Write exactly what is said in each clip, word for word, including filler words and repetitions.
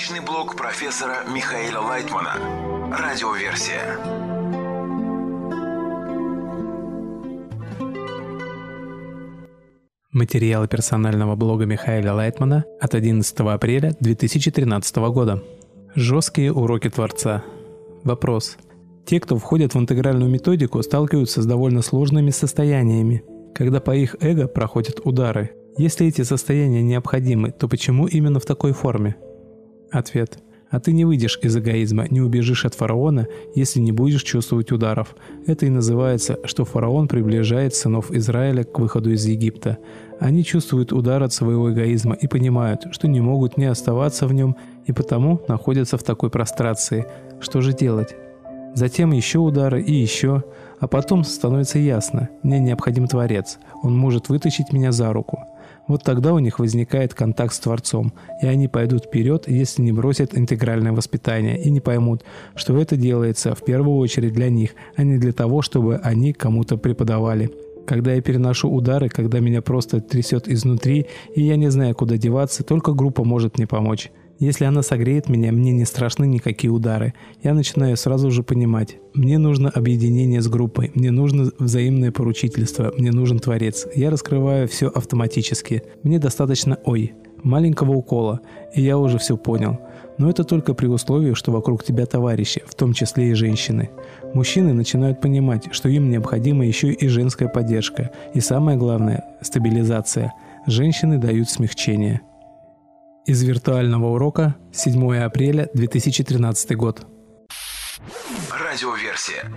Научный блог профессора Михаила Лайтмана. Радиоверсия. Материалы персонального блога Михаила Лайтмана от одиннадцатого апреля две тысячи тринадцатого года. Жесткие уроки Творца. Вопрос. Те, кто входит в интегральную методику, сталкиваются с довольно сложными состояниями, когда по их эго проходят удары. Если эти состояния необходимы, то почему именно в такой форме? Ответ. А ты не выйдешь из эгоизма, не убежишь от фараона, если не будешь чувствовать ударов. Это и называется, что фараон приближает сынов Израиля к выходу из Египта. Они чувствуют удар от своего эгоизма и понимают, что не могут не оставаться в нем, и потому находятся в такой прострации. Что же делать? Затем еще удары и еще, а потом становится ясно, мне необходим Творец, он может вытащить меня за руку. Вот тогда у них возникает контакт с Творцом, и они пойдут вперед, если не бросят интегральное воспитание и не поймут, что это делается в первую очередь для них, а не для того, чтобы они кому-то преподавали. Когда я переношу удары, когда меня просто трясет изнутри, и я не знаю, куда деваться, только группа может мне помочь. Если она согреет меня, мне не страшны никакие удары. Я начинаю сразу же понимать. Мне нужно объединение с группой, мне нужно взаимное поручительство, мне нужен Творец. Я раскрываю все автоматически. Мне достаточно «ой», маленького укола, и я уже все понял. Но это только при условии, что вокруг тебя товарищи, в том числе и женщины. Мужчины начинают понимать, что им необходима еще и женская поддержка. И самое главное – стабилизация. Женщины дают смягчение. Из виртуального урока седьмого апреля две тысячи тринадцатый год. Радиоверсия.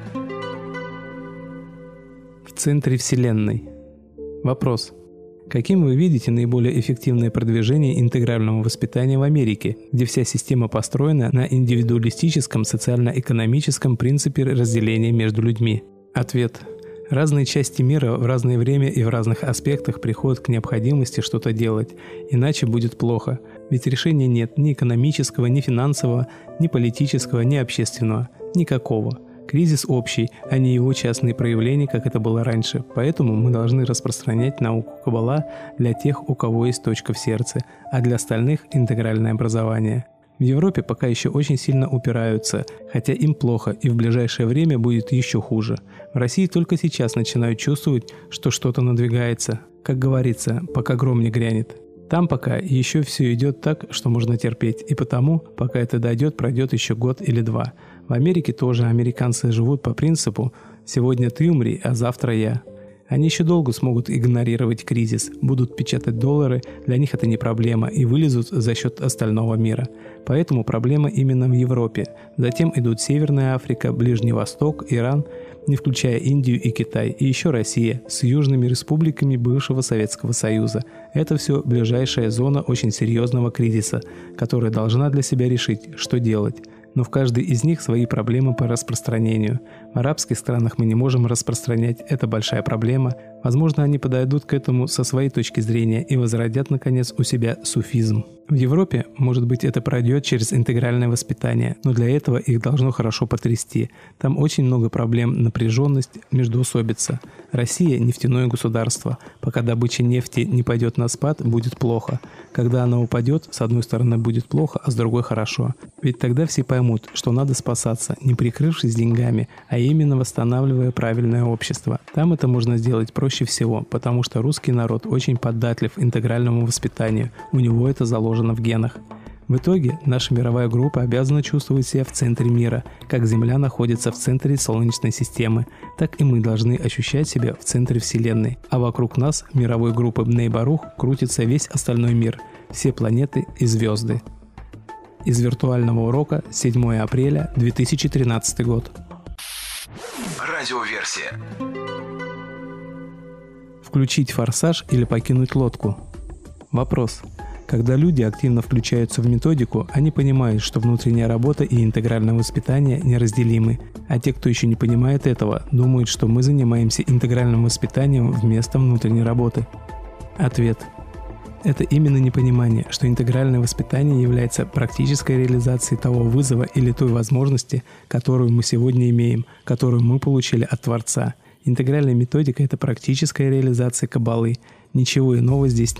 В центре Вселенной. Вопрос. Каким вы видите наиболее эффективное продвижение интегрального воспитания в Америке, где вся система построена на индивидуалистическом социально-экономическом принципе разделения между людьми? Ответ. Разные части мира в разное время и в разных аспектах приходят к необходимости что-то делать, иначе будет плохо. Ведь решения нет ни экономического, ни финансового, ни политического, ни общественного. Никакого. Кризис общий, а не его частные проявления, как это было раньше. Поэтому мы должны распространять науку Каббала для тех, у кого есть точка в сердце, а для остальных – интегральное образование. В Европе пока еще очень сильно упираются, хотя им плохо и в ближайшее время будет еще хуже. В России только сейчас начинают чувствовать, что что-то надвигается. Как говорится, пока гром не грянет. Там пока еще все идет так, что можно терпеть, и потому, пока это дойдет, пройдет еще год или два. В Америке тоже американцы живут по принципу «сегодня ты умри, а завтра я». Они еще долго смогут игнорировать кризис, будут печатать доллары, для них это не проблема, и вылезут за счет остального мира. Поэтому проблема именно в Европе. Затем идут Северная Африка, Ближний Восток, Иран, не включая Индию и Китай, и еще Россия с южными республиками бывшего Советского Союза. Это все ближайшая зона очень серьезного кризиса, которая должна для себя решить, что делать. Но в каждой из них свои проблемы по распространению. В арабских странах мы не можем распространять, это большая проблема. Возможно, они подойдут к этому со своей точки зрения и возродят, наконец, у себя суфизм. В Европе, может быть, это пройдет через интегральное воспитание, но для этого их должно хорошо потрясти. Там очень много проблем, напряженность, междоусобица. Россия – нефтяное государство. Пока добыча нефти не пойдет на спад, будет плохо. Когда она упадет, с одной стороны будет плохо, а с другой хорошо. Ведь тогда все поймут, что надо спасаться, не прикрывшись деньгами, а именно восстанавливая правильное общество. Там это можно сделать проще всего, потому что русский народ очень податлив интегральному воспитанию, у него это заложено в генах. В итоге наша мировая группа обязана чувствовать себя в центре мира, как Земля находится в центре Солнечной системы, так и мы должны ощущать себя в центре Вселенной, а вокруг нас, мировой группы Бней Барух, крутится весь остальной мир, все планеты и звезды. Из виртуального урока седьмого апреля две тысячи тринадцатый год. Радиоверсия. Включить форсаж или покинуть лодку? Вопрос. Когда люди активно включаются в методику, они понимают, что внутренняя работа и интегральное воспитание неразделимы. А те, кто еще не понимает этого, думают, что мы занимаемся интегральным воспитанием вместо внутренней работы. Ответ. Это именно непонимание, что интегральное воспитание является практической реализацией того вызова или той возможности, которую мы сегодня имеем, которую мы получили от Творца. Интегральная методика – это практическая реализация Каббалы. Ничего иного здесь нет.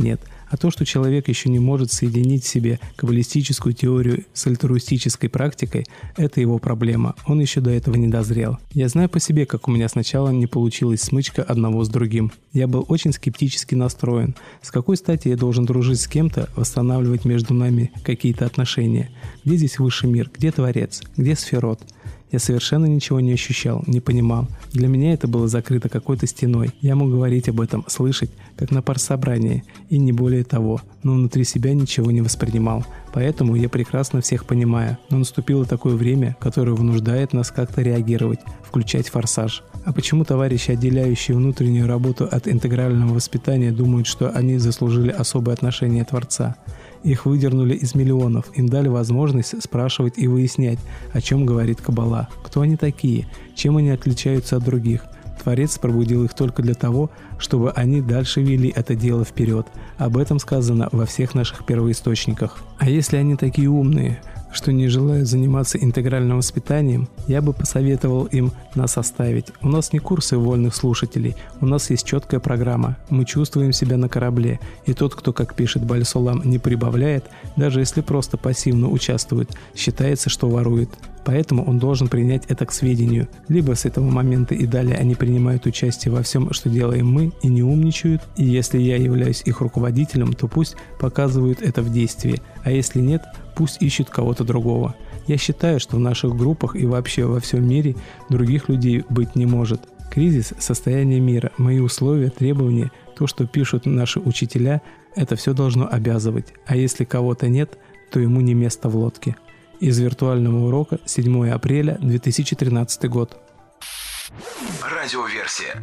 А то, что человек еще не может соединить в себе каббалистическую теорию с альтруистической практикой, это его проблема, он еще до этого не дозрел. Я знаю по себе, как у меня сначала не получилась смычка одного с другим. Я был очень скептически настроен. С какой стати я должен дружить с кем-то, восстанавливать между нами какие-то отношения? Где здесь высший мир? Где Творец? Где Сферот? Я совершенно ничего не ощущал, не понимал. Для меня это было закрыто какой-то стеной. Я мог говорить об этом, слышать, как на партсобрании, и не более того, но внутри себя ничего не воспринимал. Поэтому я прекрасно всех понимаю, но наступило такое время, которое вынуждает нас как-то реагировать, включать форсаж. А почему товарищи, отделяющие внутреннюю работу от интегрального воспитания, думают, что они заслужили особое отношение Творца? Их выдернули из миллионов, им дали возможность спрашивать и выяснять, о чем говорит Каббала, кто они такие, чем они отличаются от других. Творец пробудил их только для того, чтобы они дальше вели это дело вперед. Об этом сказано во всех наших первоисточниках. А если они такие умные, что не желают заниматься интегральным воспитанием, я бы посоветовал им нас оставить. У нас не курсы вольных слушателей, у нас есть четкая программа. Мы чувствуем себя на корабле, и тот, кто, как пишет Баль-Сулам, не прибавляет, даже если просто пассивно участвует, считается, что ворует. Поэтому он должен принять это к сведению. Либо с этого момента и далее они принимают участие во всем, что делаем мы, и не умничают, и если я являюсь их руководителем, то пусть показывают это в действии, а если нет, пусть ищут кого-то другого. Я считаю, что в наших группах и вообще во всем мире других людей быть не может. Кризис, состояние мира, мои условия, требования, то, что пишут наши учителя, это все должно обязывать. А если кого-то нет, то ему не место в лодке. Из виртуального урока, седьмое апреля две тысячи тринадцатый год. Радиоверсия.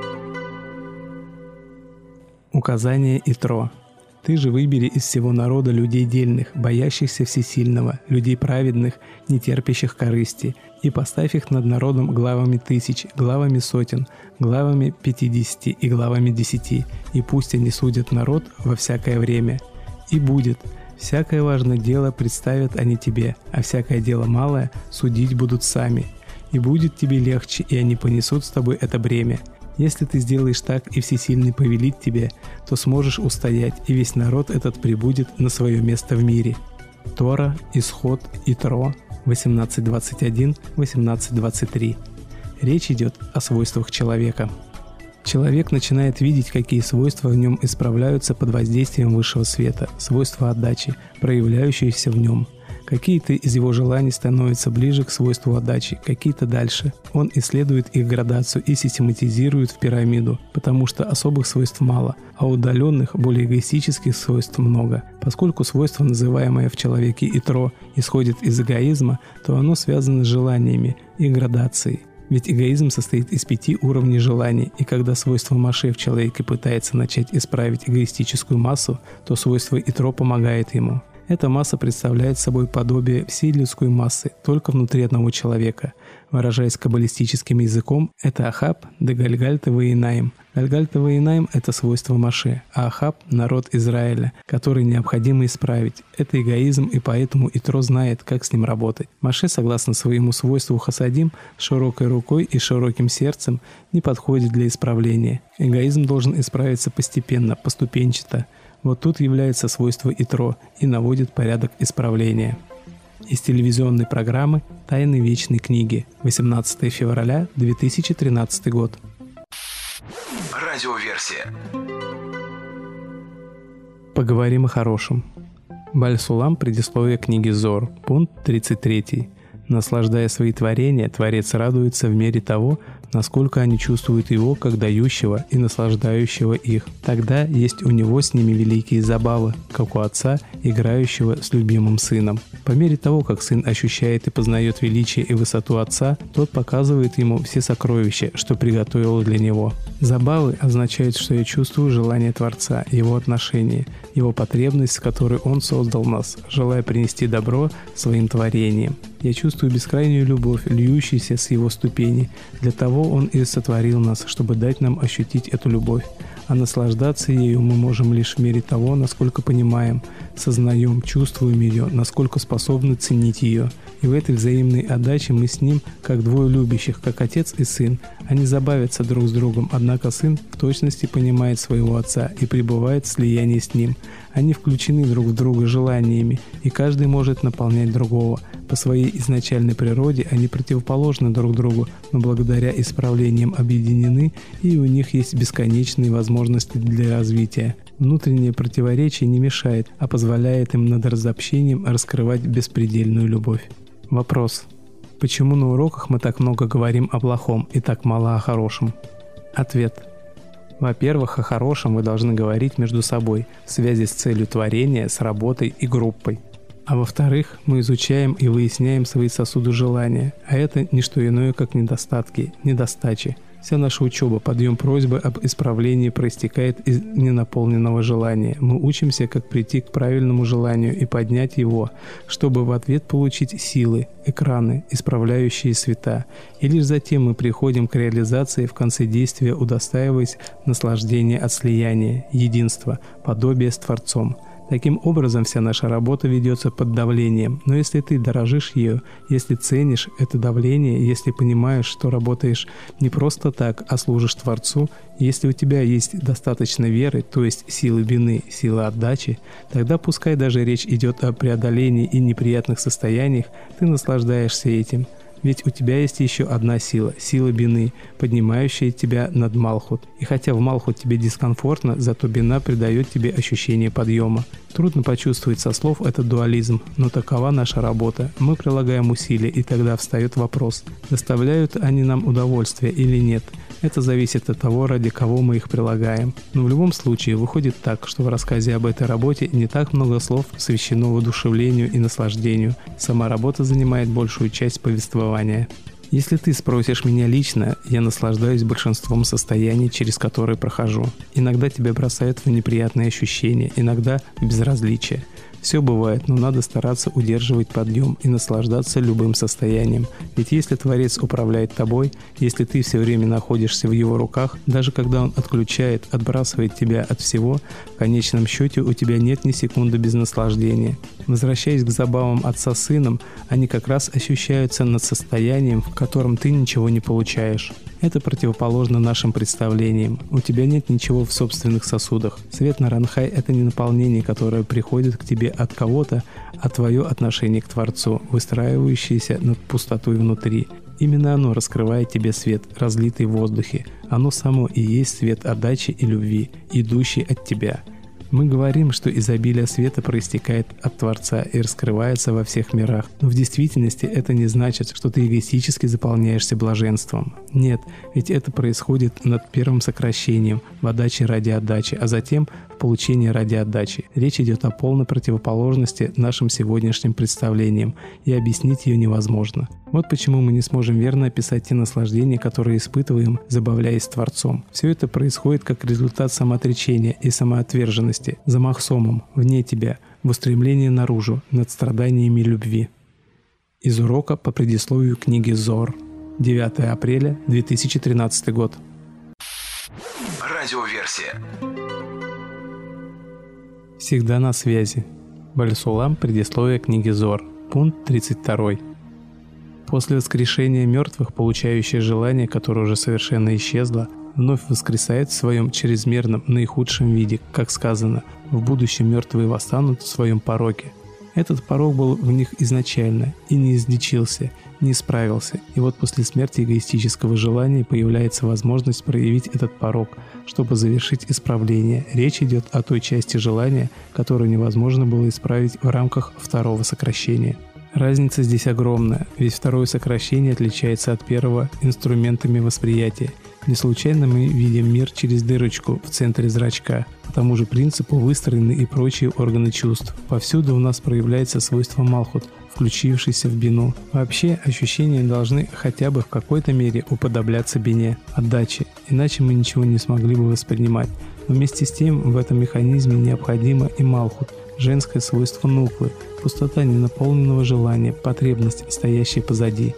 Указание Итро. Ты же выбери из всего народа людей дельных, боящихся всесильного, людей праведных, не терпящих корысти, и поставь их над народом главами тысяч, главами сотен, главами пятидесяти и главами десяти, и пусть они судят народ во всякое время. И будет. Всякое важное дело представят они тебе, а всякое дело малое судить будут сами. И будет тебе легче, и они понесут с тобой это бремя. Если ты сделаешь так, и Всесильный повелит тебе, то сможешь устоять, и весь народ этот прибудет на свое место в мире. Тора, Исход, Итро, восемнадцать двадцать один, восемнадцать двадцать три. Речь идет о свойствах человека. Человек начинает видеть, какие свойства в нем исправляются под воздействием высшего света, свойства отдачи, проявляющиеся в нем. Какие-то из его желаний становятся ближе к свойству отдачи, какие-то дальше. Он исследует их градацию и систематизирует в пирамиду, потому что особых свойств мало, а удаленных, более эгоистических свойств много. Поскольку свойство, называемое в человеке Итро, исходит из эгоизма, то оно связано с желаниями и градацией. Ведь эгоизм состоит из пяти уровней желаний, и когда свойство Маше в человеке пытается начать исправить эгоистическую массу, то свойство Итро помогает ему. Эта масса представляет собой подобие всей людской массы, только внутри одного человека. Выражаясь каббалистическим языком, это Ахаб де Гальгальта Ваинаим. Гальгальта Ваинаим – это свойство Маше, а Ахаб – народ Израиля, который необходимо исправить. Это эгоизм, и поэтому Итро знает, как с ним работать. Маше, согласно своему свойству Хасадим, широкой рукой и широким сердцем не подходит для исправления. Эгоизм должен исправиться постепенно, поступенчато. Вот тут является свойство Итро и наводит порядок исправления. Из телевизионной программы «Тайны вечной книги», восемнадцатое февраля две тысячи тринадцатый год. Радиоверсия. Поговорим о хорошем. Баль-Сулам, предисловие книги Зор, пункт тридцать три. Наслаждая свои творения, Творец радуется в мере того, насколько они чувствуют Его как дающего и наслаждающего их. Тогда есть у Него с ними великие забавы, как у Отца, играющего с любимым Сыном. По мере того, как Сын ощущает и познает величие и высоту Отца, Тот показывает Ему все сокровища, что приготовил для Него. Забавы означают, что я чувствую желание Творца, Его отношение, Его потребность, с которой Он создал нас, желая принести добро своим творениям. Я чувствую бескрайнюю любовь, льющуюся с Его ступени. Для того Он и сотворил нас, чтобы дать нам ощутить эту любовь. а наслаждаться ею мы можем лишь в мере того, насколько понимаем, сознаем, чувствуем ее, насколько способны ценить ее. И в этой взаимной отдаче мы с ним, как двое любящих, как отец и сын. Они забавятся друг с другом, однако сын в точности понимает своего отца и пребывает в слиянии с ним. Они включены друг в друга желаниями, и каждый может наполнять другого. По своей изначальной природе они противоположны друг другу, но благодаря исправлениям объединены, и у них есть бесконечные возможности для развития. Внутреннее противоречие не мешает, а позволяет им над разобщением раскрывать беспредельную любовь. Вопрос. Почему на уроках мы так много говорим о плохом и так мало о хорошем? Ответ. Во-первых, о хорошем вы должны говорить между собой в связи с целью творения, с работой и группой. А во-вторых, мы изучаем и выясняем свои сосуды желания, а это не что иное, как недостатки, недостачи. Вся наша учеба, подъем просьбы об исправлении проистекает из ненаполненного желания. Мы учимся, как прийти к правильному желанию и поднять его, чтобы в ответ получить силы, экраны, исправляющие света. И лишь затем мы приходим к реализации, в конце действия удостаиваясь наслаждения от слияния, единства, подобия с Творцом. Таким образом, вся наша работа ведется под давлением. Но если ты дорожишь ее, если ценишь это давление, если понимаешь, что работаешь не просто так, а служишь Творцу, если у тебя есть достаточно веры, то есть силы вины, силы отдачи, тогда пускай даже речь идет о преодолении и неприятных состояниях, ты наслаждаешься этим. Ведь у тебя есть еще одна сила – сила бины, поднимающая тебя над Малхут. И хотя в Малхут тебе дискомфортно, зато бина придает тебе ощущение подъема. Трудно почувствовать со слов этот дуализм, но такова наша работа. Мы прилагаем усилия, и тогда встает вопрос, доставляют они нам удовольствие или нет. Это зависит от того, ради кого мы их прилагаем. Но в любом случае выходит так, что в рассказе об этой работе не так много слов посвящено воодушевлению и наслаждению. Сама работа занимает большую часть повествования. Если ты спросишь меня лично, я наслаждаюсь большинством состояний, через которые прохожу. Иногда тебя бросают в неприятные ощущения, иногда в безразличие. Все бывает, но надо стараться удерживать подъем и наслаждаться любым состоянием. Ведь если Творец управляет тобой, если ты все время находишься в его руках, даже когда он отключает, отбрасывает тебя от всего, в конечном счете у тебя нет ни секунды без наслаждения. Возвращаясь к забавам отца с сыном, они как раз ощущаются над состоянием, в котором ты ничего не получаешь. Это противоположно нашим представлениям. У тебя нет ничего в собственных сосудах. Свет Наранхай – это не наполнение, которое приходит к тебе от кого-то, а твое отношение к Творцу, выстраивающееся над пустотой внутри. Именно оно раскрывает тебе свет, разлитый в воздухе. Оно само и есть свет отдачи и любви, идущий от тебя. Мы говорим, что изобилие света проистекает от Творца и раскрывается во всех мирах. Но в действительности это не значит, что ты эгоистически заполняешься блаженством. Нет, ведь это происходит над первым сокращением, в отдаче ради отдачи, а затем в получении ради отдачи. Речь идет о полной противоположности нашим сегодняшним представлениям, и объяснить ее невозможно. Вот почему мы не сможем верно описать те наслаждения, которые испытываем, забавляясь с Творцом. Все это происходит как результат самоотречения и самоотверженности, за махсомом, вне тебя, в устремлении наружу, над страданиями любви. Из урока по предисловию книги Зор. девятое апреля две тысячи тринадцатый год. Радиоверсия. Всегда на связи. Баль-Сулам. Предисловие книги Зор. Пункт тридцать два. После воскрешения мертвых, получающее желание, которое уже совершенно исчезло, вновь воскресает в своем чрезмерном наихудшем виде, как сказано, в будущем мертвые восстанут в своем пороке. Этот порок был в них изначально и не излечился, не исправился, и вот после смерти эгоистического желания появляется возможность проявить этот порок, чтобы завершить исправление. Речь идет о той части желания, которую невозможно было исправить в рамках второго сокращения. Разница здесь огромная, ведь второе сокращение отличается от первого инструментами восприятия. Не случайно мы видим мир через дырочку в центре зрачка. По тому же принципу выстроены и прочие органы чувств. Повсюду у нас проявляется свойство Малхут, включившийся в бину. Вообще, ощущения должны хотя бы в какой-то мере уподобляться бине, отдаче, иначе мы ничего не смогли бы воспринимать. Но вместе с тем в этом механизме необходимо и Малхут, женское свойство нуквы, пустота ненаполненного желания, потребность, стоящая позади.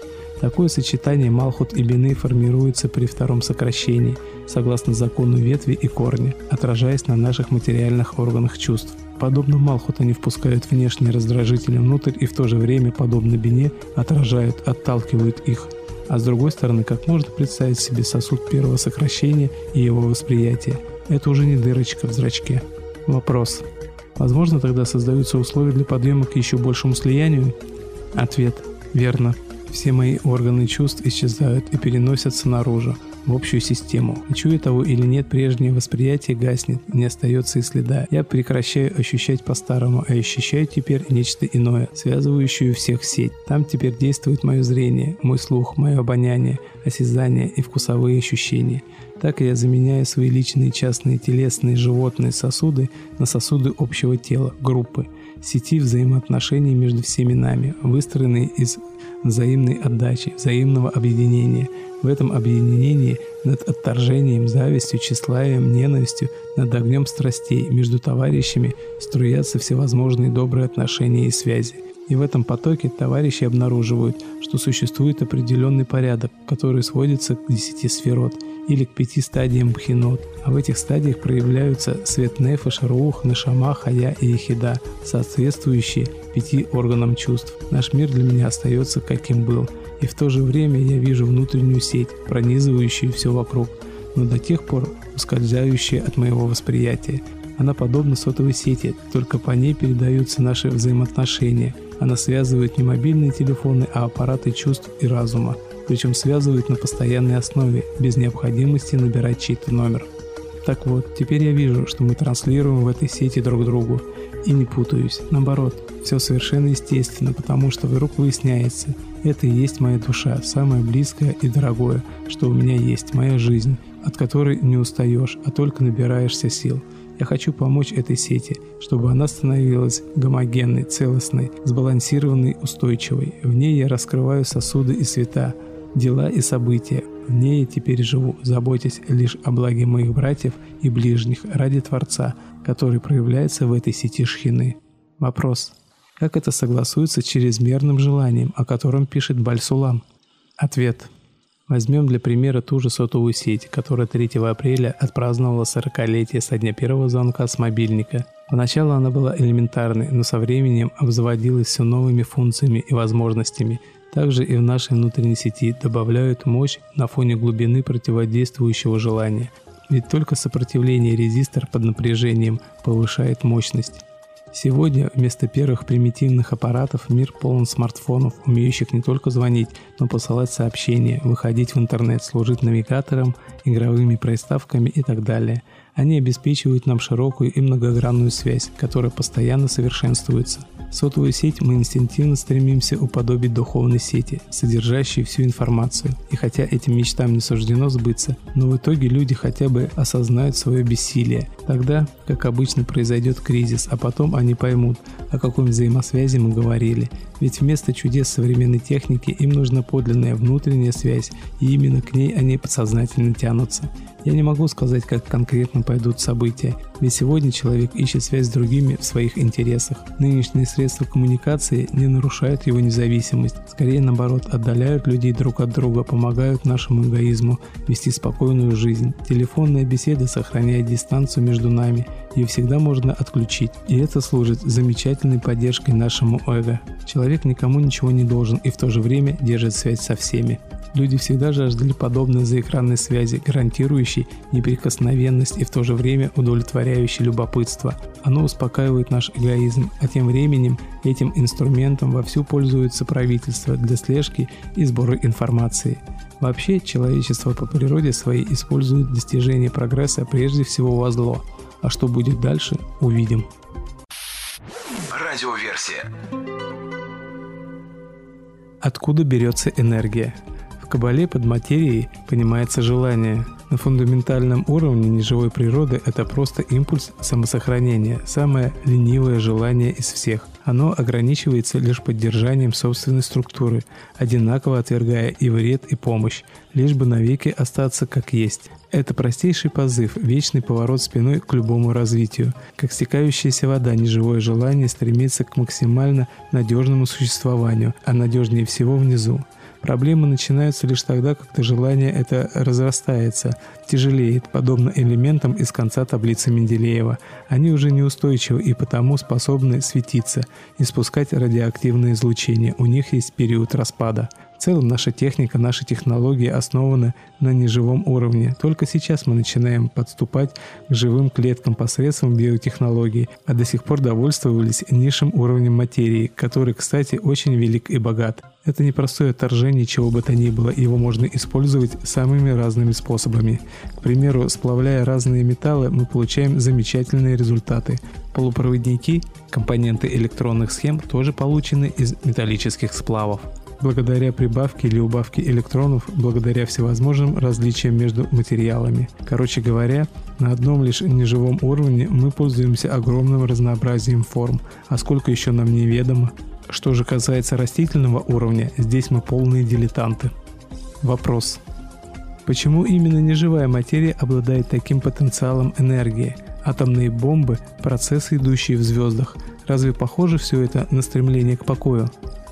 Такое сочетание Малхут и Бины формируется при втором сокращении, согласно закону ветви и корня, отражаясь на наших материальных органах чувств. Подобно Малхут они впускают внешние раздражители внутрь и в то же время, подобно Бине, отражают, отталкивают их. А с другой стороны, как можно представить себе сосуд первого сокращения и его восприятие? Это уже не дырочка в зрачке. Вопрос. Возможно, тогда создаются условия для подъема к еще большему слиянию? Ответ. Верно. Все мои органы чувств исчезают и переносятся наружу, в общую систему. Хочу я того или нет, прежнее восприятие гаснет, не остается и следа. Я прекращаю ощущать по-старому, а ощущаю теперь нечто иное, связывающую всех сеть. Там теперь действует мое зрение, мой слух, мое обоняние, осязание и вкусовые ощущения. Так я заменяю свои личные, частные, телесные, животные сосуды на сосуды общего тела, группы, сети взаимоотношений между всеми нами, выстроенные из взаимной отдачи, взаимного объединения. В этом объединении над отторжением, завистью, тщеславием, ненавистью, над огнем страстей между товарищами струятся всевозможные добрые отношения и связи. И в этом потоке товарищи обнаруживают, что существует определенный порядок, который сводится к десяти сферот или к пяти стадиям бхинот, а в этих стадиях проявляются свет нефеш, рух, нешама, хая и ехида, соответствующие пяти органам чувств. Наш мир для меня остается каким был, и в то же время я вижу внутреннюю сеть, пронизывающую все вокруг, но до тех пор ускользающую от моего восприятия. Она подобна сотовой сети, только по ней передаются наши взаимоотношения. Она связывает не мобильные телефоны, а аппараты чувств и разума, причем связывает на постоянной основе, без необходимости набирать чей-то номер. Так вот, теперь я вижу, что мы транслируем в этой сети друг другу, и не путаюсь. Наоборот, все совершенно естественно, потому что вдруг выясняется, это и есть моя душа, самое близкое и дорогое, что у меня есть, моя жизнь, от которой не устаешь, а только набираешься сил. Я хочу помочь этой сети, чтобы она становилась гомогенной, целостной, сбалансированной, устойчивой. В ней я раскрываю сосуды и света, дела и события. В ней я теперь живу, заботясь лишь о благе моих братьев и ближних ради Творца, который проявляется в этой сети шхины. Вопрос. Как это согласуется с чрезмерным желанием, о котором пишет Баль-Сулам? Ответ. Возьмем для примера ту же сотовую сеть, которая третьего апреля отпраздновала сорокалетие со дня первого звонка с мобильника. Поначалу она была элементарной, но со временем обзаводилась все новыми функциями и возможностями. Также и в нашей внутренней сети добавляют мощь на фоне глубины противодействующего желания. Ведь только сопротивление резистор под напряжением повышает мощность. Сегодня вместо первых примитивных аппаратов мир полон смартфонов, умеющих не только звонить, но посылать сообщения, выходить в интернет, служить навигатором, игровыми приставками и так далее. Они обеспечивают нам широкую и многогранную связь, которая постоянно совершенствуется. Сотовую сеть мы инстинктивно стремимся уподобить духовной сети, содержащей всю информацию. И хотя этим мечтам не суждено сбыться, но в итоге люди хотя бы осознают свое бессилие. Тогда, как обычно, произойдет кризис, а потом они поймут, о какой взаимосвязи мы говорили. Ведь вместо чудес современной техники им нужна подлинная внутренняя связь, и именно к ней они подсознательно тянутся. Я не могу сказать, как конкретно пойдут события, ведь сегодня человек ищет связь с другими в своих интересах. Нынешние средства коммуникации не нарушают его независимость, скорее наоборот отдаляют людей друг от друга, помогают нашему эгоизму вести спокойную жизнь. Телефонная беседа сохраняет дистанцию между нами, ее всегда можно отключить, и это служит замечательной поддержкой нашему эго. Человек никому ничего не должен и в то же время держит связь со всеми. Люди всегда жаждали подобной заэкранной связи, гарантирующей неприкосновенность и в то же время удовлетворяющей любопытство. Оно успокаивает наш эгоизм, а тем временем этим инструментом вовсю пользуется правительство для слежки и сбора информации. Вообще, человечество по природе своей использует достижение прогресса прежде всего во зло. А что будет дальше, увидим. Радиоверсия. Откуда берется энергия? В Кабале под материей понимается желание. На фундаментальном уровне неживой природы это просто импульс самосохранения, самое ленивое желание из всех. Оно ограничивается лишь поддержанием собственной структуры, одинаково отвергая и вред, и помощь, лишь бы навеки остаться как есть. Это простейший позыв, вечный поворот спиной к любому развитию. Как стекающаяся вода, неживое желание стремится к максимально надежному существованию, а надежнее всего внизу. Проблемы начинаются лишь тогда, когда желание это разрастается, тяжелеет, подобно элементам из конца таблицы Менделеева. Они уже неустойчивы и потому способны светиться, испускать радиоактивное излучение. У них есть период распада. В целом наша техника, наши технологии основаны на неживом уровне. Только сейчас мы начинаем подступать к живым клеткам посредством биотехнологий, а до сих пор довольствовались низшим уровнем материи, который, кстати, очень велик и богат. Это непростое отторжение чего бы то ни было, его можно использовать самыми разными способами. К примеру, сплавляя разные металлы, мы получаем замечательные результаты. Полупроводники, компоненты электронных схем, тоже получены из металлических сплавов. Благодаря прибавке или убавке электронов, благодаря всевозможным различиям между материалами. Короче говоря, на одном лишь неживом уровне мы пользуемся огромным разнообразием форм, а сколько еще нам неведомо. Что же касается растительного уровня, здесь мы полные дилетанты. Вопрос. Почему именно неживая материя обладает таким потенциалом энергии? Атомные бомбы, процессы, идущие в звездах. Разве похоже все это на стремление к покою?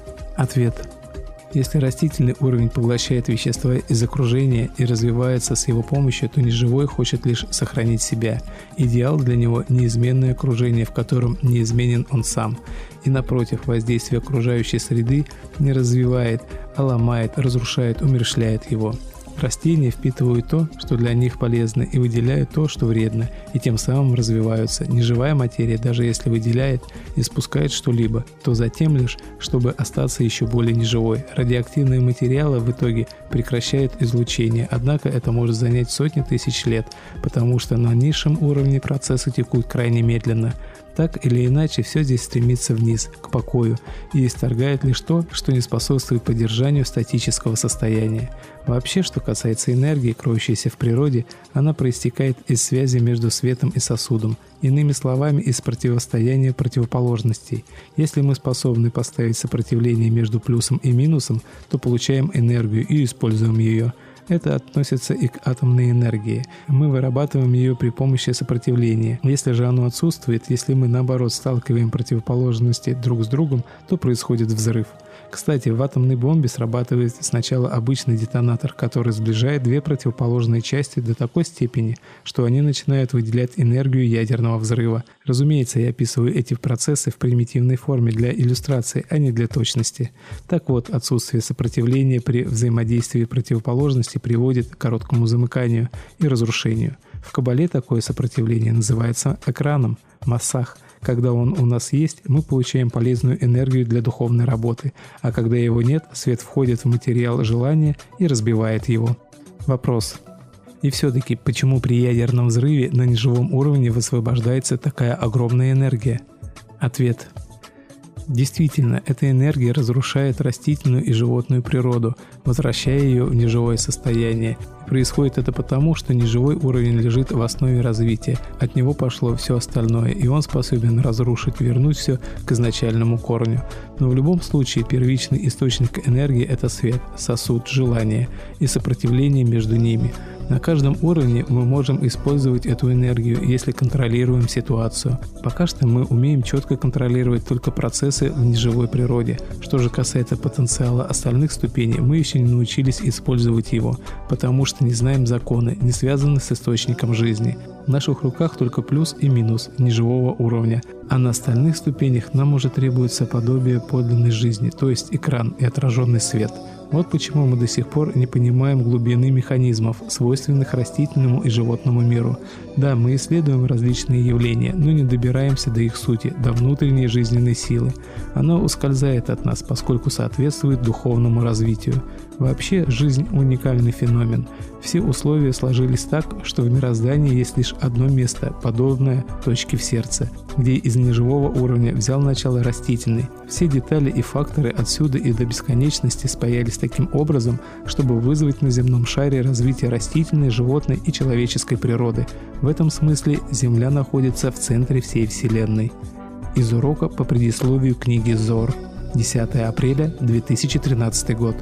Ответ. Если растительный уровень поглощает вещества из окружения и развивается с его помощью, то неживой хочет лишь сохранить себя. Идеал для него – неизменное окружение, в котором неизменен он сам. И напротив, воздействие окружающей среды не развивает, а ломает, разрушает, умерщвляет его. Растения впитывают то, что для них полезно, и выделяют то, что вредно, и тем самым развиваются. Неживая материя, даже если выделяет и спускает что-либо, то затем лишь, чтобы остаться еще более неживой. Радиоактивные материалы в итоге прекращают излучение, однако это может занять сотни тысяч лет, потому что на низшем уровне процессы текут крайне медленно. Так или иначе, все здесь стремится вниз, к покою, и исторгает лишь то, что не способствует поддержанию статического состояния. Вообще, что касается энергии, кроющейся в природе, она проистекает из связи между светом и сосудом, иными словами, из противостояния противоположностей. Если мы способны поставить сопротивление между плюсом и минусом, то получаем энергию и используем ее. Это относится и к атомной энергии. Мы вырабатываем ее при помощи сопротивления. Если же оно отсутствует, если мы наоборот сталкиваем противоположности друг с другом, то происходит взрыв. Кстати, в атомной бомбе срабатывает сначала обычный детонатор, который сближает две противоположные части до такой степени, что они начинают выделять энергию ядерного взрыва. Разумеется, я описываю эти процессы в примитивной форме для иллюстрации, а не для точности. Так вот, отсутствие сопротивления при взаимодействии противоположностей приводит к короткому замыканию и разрушению. В Кабале такое сопротивление называется экраном, массах. Когда он у нас есть, мы получаем полезную энергию для духовной работы, а когда его нет, свет входит в материал желания и разбивает его. Вопрос. И все-таки, почему при ядерном взрыве на неживом уровне высвобождается такая огромная энергия? Ответ. Действительно, эта энергия разрушает растительную и животную природу, возвращая ее в неживое состояние. И происходит это потому, что неживой уровень лежит в основе развития, от него пошло все остальное, и он способен разрушить, вернуть все к изначальному корню. Но в любом случае первичный источник энергии – это свет, сосуд, желание и сопротивление между ними. На каждом уровне мы можем использовать эту энергию, если контролируем ситуацию. Пока что мы умеем четко контролировать только процессы в неживой природе. Что же касается потенциала остальных ступеней, мы еще не научились использовать его, потому что не знаем законы, не связаны с источником жизни. В наших руках только плюс и минус неживого уровня, а на остальных ступенях нам уже требуется подобие подлинной жизни, то есть экран и отраженный свет. Вот почему мы до сих пор не понимаем глубины механизмов, свойственных растительному и животному миру. Да, мы исследуем различные явления, но не добираемся до их сути, до внутренней жизненной силы. Она ускользает от нас, поскольку соответствует духовному развитию. Вообще, жизнь – уникальный феномен. Все условия сложились так, что в мироздании есть лишь одно место, подобное точке в сердце, где из неживого уровня взял начало растительный. Все детали и факторы отсюда и до бесконечности спаялись таким образом, чтобы вызвать на земном шаре развитие растительной, животной и человеческой природы. В этом смысле Земля находится в центре всей Вселенной. Из урока по предисловию книги Зор. десятое апреля две тысячи тринадцатый год.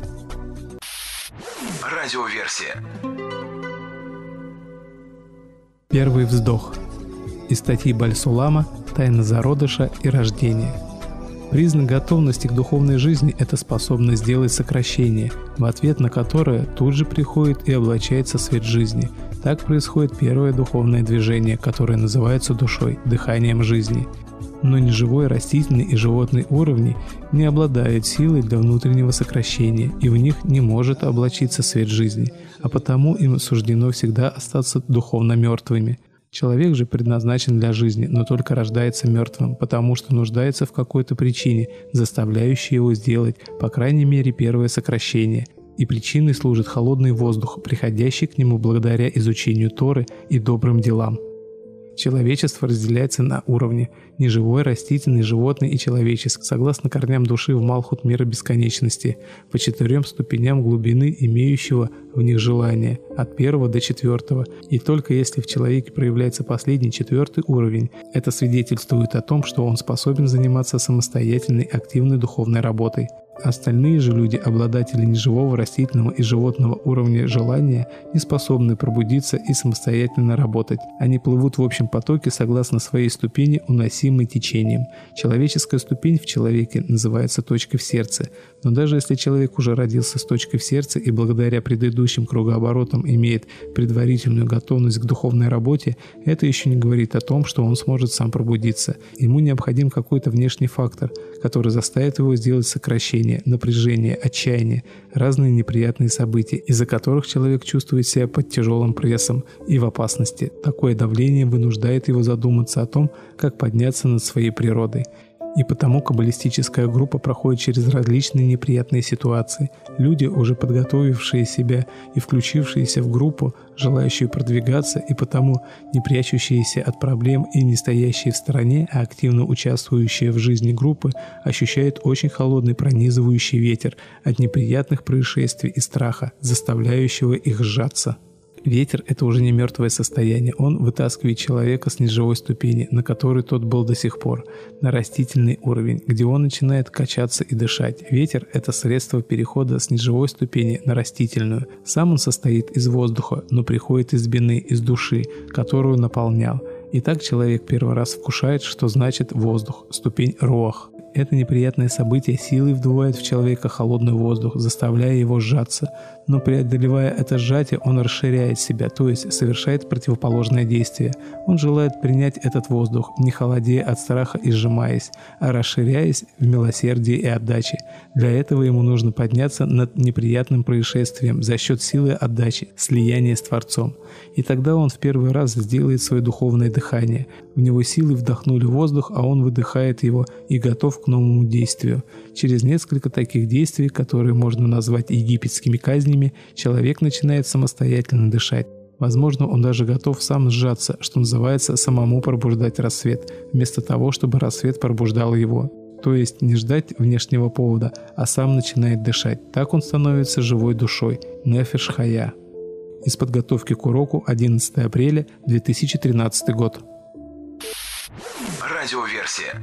Радиоверсия. Первый вздох. Из статьи Баль-Сулама «Тайна зародыша и рождения». Признак готовности к духовной жизни – это способность сделать сокращение, в ответ на которое тут же приходит и облачается свет жизни. Так происходит первое духовное движение, которое называется душой, дыханием жизни. Но ни живой, растительный и животный уровни не обладают силой для внутреннего сокращения, и в них не может облачиться свет жизни, а потому им суждено всегда остаться духовно мертвыми. Человек же предназначен для жизни, но только рождается мертвым, потому что нуждается в какой-то причине, заставляющей его сделать, по крайней мере, первое сокращение. И причиной служит холодный воздух, приходящий к нему благодаря изучению Торы и добрым делам. Человечество разделяется на уровни неживой, растительный, животный и человеческий, согласно корням души в Малхут мира бесконечности, по четырем ступеням глубины имеющего в них желания, от первого до четвертого. И только если в человеке проявляется последний, четвертый уровень, это свидетельствует о том, что он способен заниматься самостоятельной, активной духовной работой. Остальные же люди, обладатели неживого, растительного и животного уровня желания, не способны пробудиться и самостоятельно работать. Они плывут в общем потоке согласно своей ступени, уносимой течением. Человеческая ступень в человеке называется точкой в сердце. Но даже если человек уже родился с точкой в сердце и благодаря предыдущим кругооборотам имеет предварительную готовность к духовной работе, это еще не говорит о том, что он сможет сам пробудиться. Ему необходим какой-то внешний фактор, который заставит его сделать сокращение, напряжение, отчаяние, разные неприятные события, из-за которых человек чувствует себя под тяжелым прессом и в опасности. Такое давление вынуждает его задуматься о том, как подняться над своей природой. И потому каббалистическая группа проходит через различные неприятные ситуации. Люди, уже подготовившие себя и включившиеся в группу, желающие продвигаться и потому не прячущиеся от проблем и не стоящие в стороне, а активно участвующие в жизни группы, ощущают очень холодный пронизывающий ветер от неприятных происшествий и страха, заставляющего их сжаться. Ветер – это уже не мертвое состояние, он вытаскивает человека с неживой ступени, на которой тот был до сих пор, на растительный уровень, где он начинает качаться и дышать. Ветер – это средство перехода с неживой ступени на растительную. Сам он состоит из воздуха, но приходит из бины, из души, которую наполнял. И так человек первый раз вкушает, что значит воздух, ступень руах. Это неприятное событие силой вдувает в человека холодный воздух, заставляя его сжаться. Но преодолевая это сжатие, он расширяет себя, то есть совершает противоположное действие. Он желает принять этот воздух, не холодея от страха и сжимаясь, а расширяясь в милосердии и отдаче. Для этого ему нужно подняться над неприятным происшествием за счет силы отдачи, слияния с Творцом. И тогда он в первый раз сделает свое духовное дыхание. В него силы вдохнули воздух, а он выдыхает его и готов к новому действию. Через несколько таких действий, которые можно назвать египетскими казнями, человек начинает самостоятельно дышать. Возможно, он даже готов сам сжаться, что называется, самому пробуждать рассвет, вместо того, чтобы рассвет пробуждал его. То есть не ждать внешнего повода, а сам начинает дышать. Так он становится живой душой, нефеш хая. Из подготовки к уроку одиннадцатого апреля две тысячи тринадцатый год. Радиоверсия.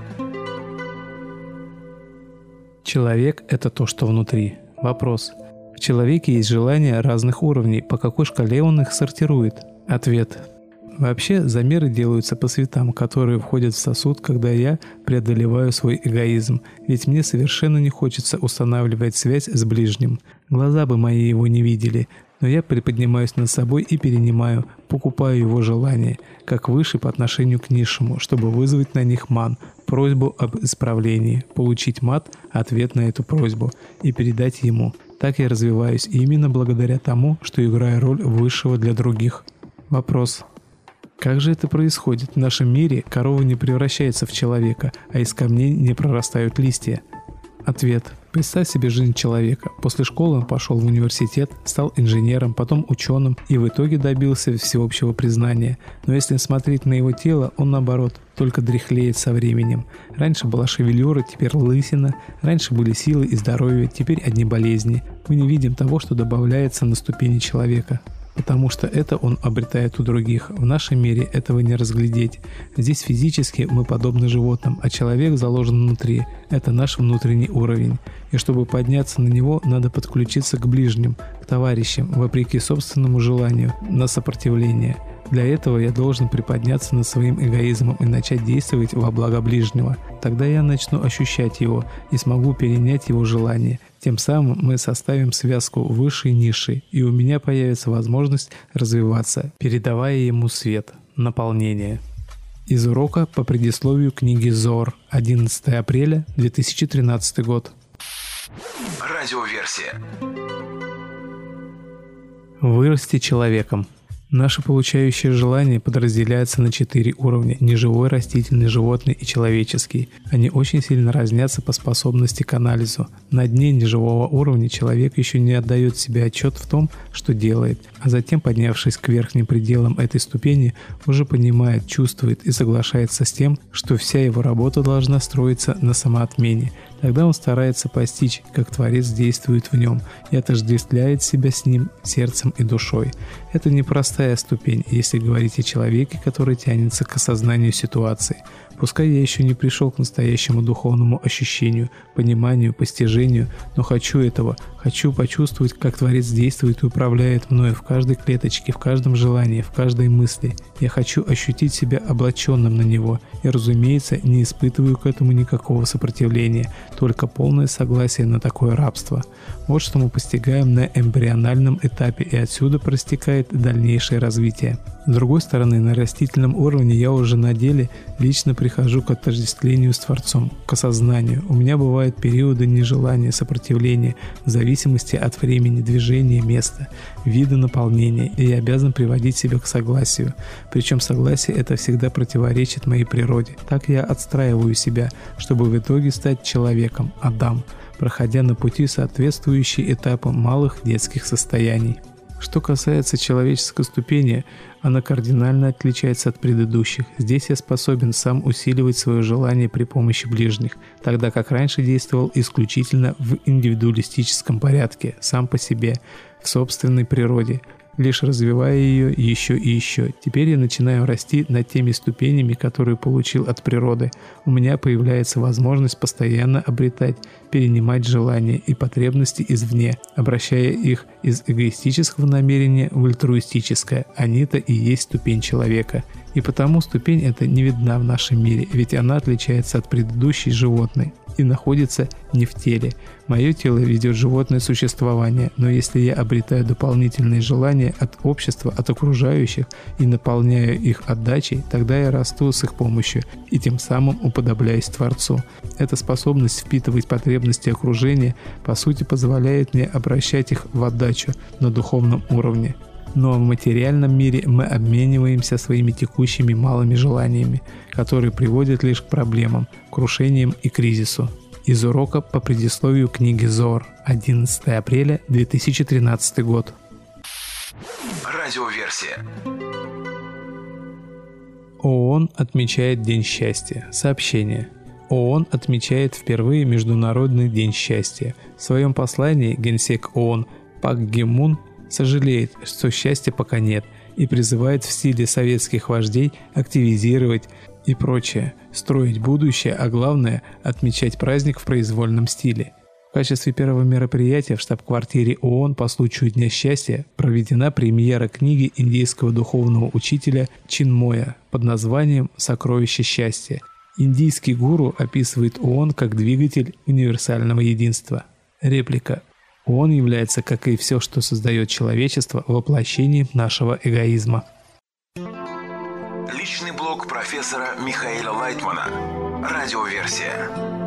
Человек – это то, что внутри. Вопрос. В человеке есть желания разных уровней. По какой шкале он их сортирует? Ответ. Вообще, замеры делаются по светам, которые входят в сосуд, когда я преодолеваю свой эгоизм. Ведь мне совершенно не хочется устанавливать связь с ближним. Глаза бы мои его не видели. Но я приподнимаюсь над собой и перенимаю, покупаю его желания, как выше по отношению к низшему, чтобы вызвать на них ман, просьбу об исправлении, получить мат, ответ на эту просьбу и передать ему. Так я развиваюсь именно благодаря тому, что играю роль высшего для других. Вопрос. Как же это происходит? В нашем мире корова не превращается в человека, а из камней не прорастают листья. Ответ. Представь себе жизнь человека. После школы он пошел в университет, стал инженером, потом ученым и в итоге добился всеобщего признания. Но если смотреть на его тело, он наоборот, только дряхлеет со временем. Раньше была шевелюра, теперь лысина. Раньше были силы и здоровье, теперь одни болезни. Мы не видим того, что добавляется на ступени человека. Потому что это он обретает у других. В нашем мире этого не разглядеть. Здесь физически мы подобны животным, а человек заложен внутри. Это наш внутренний уровень. И чтобы подняться на него, надо подключиться к ближним, к товарищам, вопреки собственному желанию, на сопротивление. Для этого я должен приподняться над своим эгоизмом и начать действовать во благо ближнего. Тогда я начну ощущать его и смогу перенять его желание. Тем самым мы составим связку высшей низшей, и у меня появится возможность развиваться, передавая ему свет, наполнение. Из урока по предисловию книги Зоар, одиннадцатое апреля две тысячи тринадцатый год. Радиоверсия. Вырасти человеком. Наше получающее желание подразделяется на четыре уровня – неживой, растительный, животный и человеческий. Они очень сильно разнятся по способности к анализу. На дне неживого уровня человек еще не отдает себе отчет в том, что делает, а затем, поднявшись к верхним пределам этой ступени, уже понимает, чувствует и соглашается с тем, что вся его работа должна строиться на самоотмене. Тогда он старается постичь, как Творец действует в нем, и отождествляет себя с ним сердцем и душой. Это непростая ступень, если говорить о человеке, который тянется к осознанию ситуации. Пускай я еще не пришел к настоящему духовному ощущению, пониманию, постижению, но хочу этого, хочу почувствовать, как Творец действует и управляет мною в каждой клеточке, в каждом желании, в каждой мысли. Я хочу ощутить себя облаченным на Него и, разумеется, не испытываю к этому никакого сопротивления, только полное согласие на такое рабство. Вот что мы постигаем на эмбриональном этапе, и отсюда проистекает дальнейшее развитие. С другой стороны, на растительном уровне я уже на деле лично прихожу к отождествлению с Творцом, к осознанию. У меня бывают периоды нежелания, сопротивления, в зависимости от времени, движения, места, вида наполнения, и я обязан приводить себя к согласию. Причем согласие это всегда противоречит моей природе. Так я отстраиваю себя, чтобы в итоге стать человеком, Адам, проходя на пути соответствующие этапы малых детских состояний. Что касается человеческой ступени, она кардинально отличается от предыдущих. Здесь я способен сам усиливать свое желание при помощи ближних, тогда как раньше действовал исключительно в индивидуалистическом порядке, сам по себе, в собственной природе, лишь развивая ее еще и еще. Теперь я начинаю расти над теми ступенями, которые получил от природы. У меня появляется возможность постоянно обретать, перенимать желания и потребности извне, обращая их из эгоистического намерения в альтруистическое. Они-то и есть ступень человека. И потому ступень эта не видна в нашем мире, ведь она отличается от предыдущей животной и находится не в теле. Мое тело ведет животное существование, но если я обретаю дополнительные желания от общества, от окружающих и наполняю их отдачей, тогда я расту с их помощью и тем самым уподобляюсь Творцу. Эта способность впитывать потребности окружения по сути позволяет мне обращать их в отдачу на духовном уровне. Но в материальном мире мы обмениваемся своими текущими малыми желаниями, которые приводят лишь к проблемам, крушениям и кризису. Из урока по предисловию книги Зоар, одиннадцатое апреля две тысячи тринадцатый год. Радиоверсия. ООН отмечает День счастья. Сообщение. ООН отмечает впервые Международный день счастья. В своем послании генсек ООН Пак Ги Мун сожалеет, что счастья пока нет, и призывает в стиле советских вождей активизировать и прочее, строить будущее, а главное – отмечать праздник в произвольном стиле. В качестве первого мероприятия в штаб-квартире ООН по случаю Дня счастья проведена премьера книги индийского духовного учителя Чинмоя под названием «Сокровище счастья». Индийский гуру описывает ООН как двигатель универсального единства. Реплика. ООН является, как и все, что создает человечество, воплощением нашего эгоизма. Личный блог профессора Михаила Лайтмана. Радиоверсия.